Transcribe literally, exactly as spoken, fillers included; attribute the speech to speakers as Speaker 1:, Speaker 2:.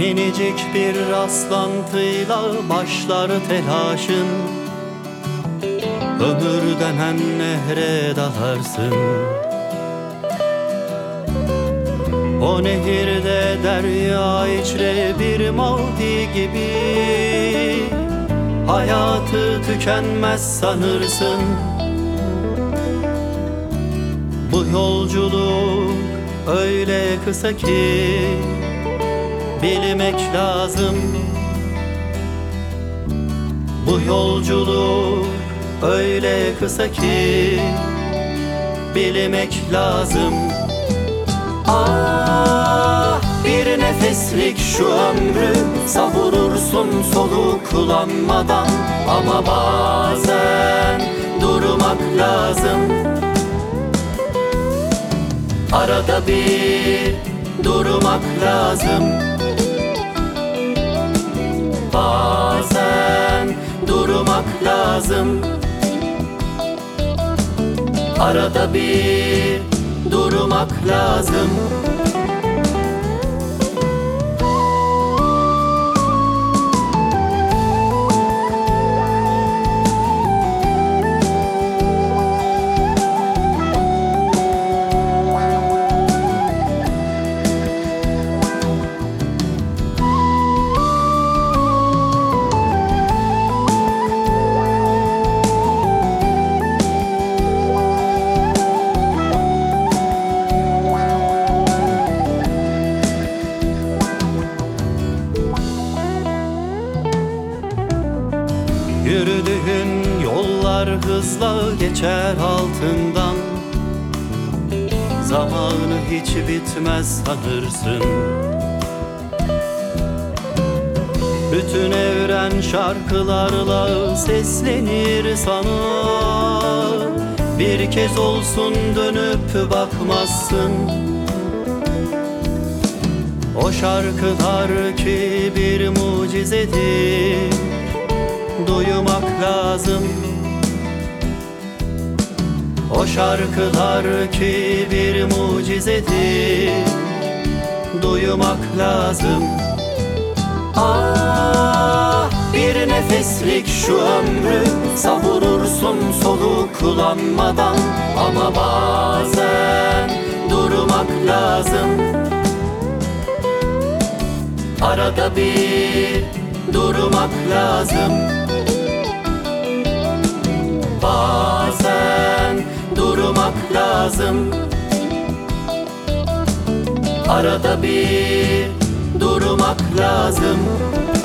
Speaker 1: Minicik bir rastlantıyla başlar telaşın. Ömür denen nehre dalarsın. O nehirde derya içre bir mavi gibi hayatı tükenmez sanırsın. Bu yolculuk öyle kısa ki bilmek lazım. Bu yolculuk öyle kısa ki bilmek lazım. Ah, bir nefeslik şu ömrü savurursun soluklanmadan. Ama bazen durmak lazım. Arada bir durmak lazım. Bazen durmak lazım. Arada bir durmak lazım. Yürüdüğün yollar hızla geçer altından. Zamanı hiç bitmez sanırsın. Bütün evren şarkılarla seslenir sana. Bir kez olsun dönüp bakmazsın. O şarkılar ki bir mucizedir, duymak lazım. O şarkılar ki bir mucizedir, duymak lazım. Ah, bir nefeslik şu ömrü savurursun soluklanmadan. Ama bazen durmak lazım. Arada bir durmak lazım. Bazen durmak lazım. Arada bir durmak lazım.